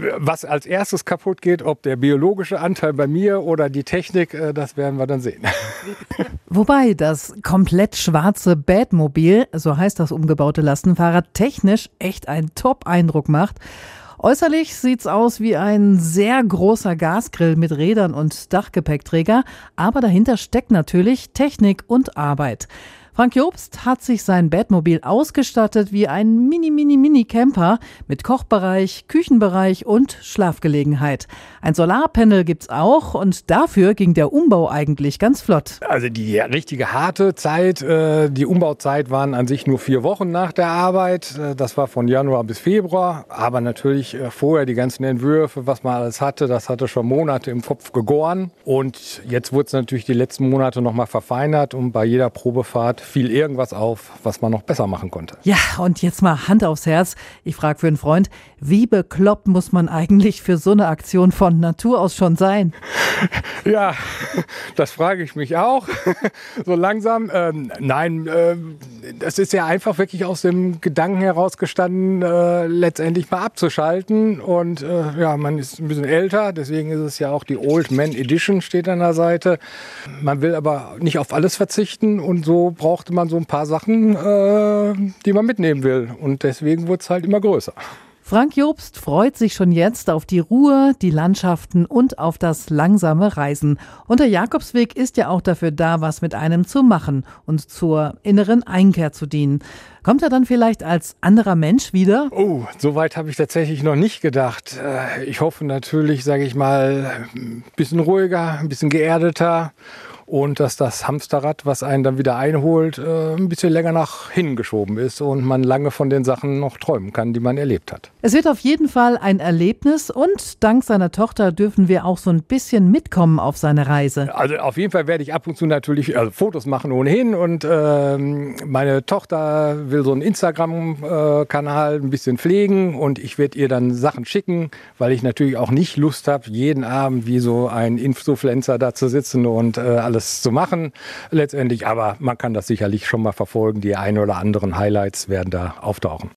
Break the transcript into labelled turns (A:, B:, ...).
A: Was als erstes kaputt geht, ob der biologische Anteil bei mir oder die Technik, das werden wir dann sehen.
B: Wobei das komplett schwarze Batmobil, so heißt das umgebaute Lastenfahrrad, technisch echt einen Top-Eindruck macht. Äußerlich sieht's aus wie ein sehr großer Gasgrill mit Rädern und Dachgepäckträger, aber dahinter steckt natürlich Technik und Arbeit. Frank Jobst hat sich sein Batmobil ausgestattet wie ein Mini-Camper mit Kochbereich, Küchenbereich und Schlafgelegenheit. Ein Solarpanel gibt's auch und dafür ging der Umbau eigentlich ganz flott.
A: Also die richtige harte Zeit, die Umbauzeit waren an sich nur 4 Wochen nach der Arbeit. Das war von Januar bis Februar, aber natürlich vorher die ganzen Entwürfe, was man alles hatte, das hatte schon Monate im Kopf gegoren. Und jetzt wurde es natürlich die letzten Monate nochmal verfeinert und bei jeder Probefahrt fiel irgendwas auf, was man noch besser machen konnte.
B: Ja, und jetzt mal Hand aufs Herz. Ich frage für einen Freund, wie bekloppt muss man eigentlich für so eine Aktion von Natur aus schon sein?
A: Ja, das frage ich mich auch. So langsam. Nein, das ist ja einfach wirklich aus dem Gedanken herausgestanden, letztendlich mal abzuschalten. Und ja, man ist ein bisschen älter, deswegen ist es ja auch die Old Man Edition, steht an der Seite. Man will aber nicht auf alles verzichten und so brauchte man so ein paar Sachen, die man mitnehmen will. Und deswegen wurde es halt immer größer.
B: Frank Jobst freut sich schon jetzt auf die Ruhe, die Landschaften und auf das langsame Reisen. Und der Jakobsweg ist ja auch dafür da, was mit einem zu machen und zur inneren Einkehr zu dienen. Kommt er dann vielleicht als anderer Mensch wieder?
A: Oh, so weit habe ich tatsächlich noch nicht gedacht. Ich hoffe natürlich, sage ich mal, ein bisschen ruhiger, ein bisschen geerdeter. Und dass das Hamsterrad, was einen dann wieder einholt, ein bisschen länger nach hinten geschoben ist und man lange von den Sachen noch träumen kann, die man erlebt hat.
B: Es wird auf jeden Fall ein Erlebnis und dank seiner Tochter dürfen wir auch so ein bisschen mitkommen auf seine Reise.
A: Also auf jeden Fall werde ich ab und zu natürlich Fotos machen ohnehin und meine Tochter will so einen Instagram-Kanal ein bisschen pflegen und ich werde ihr dann Sachen schicken, weil ich natürlich auch nicht Lust habe, jeden Abend wie so ein Influencer da zu sitzen und alles zu machen letztendlich, aber man kann das sicherlich schon mal verfolgen. Die ein oder anderen Highlights werden da auftauchen.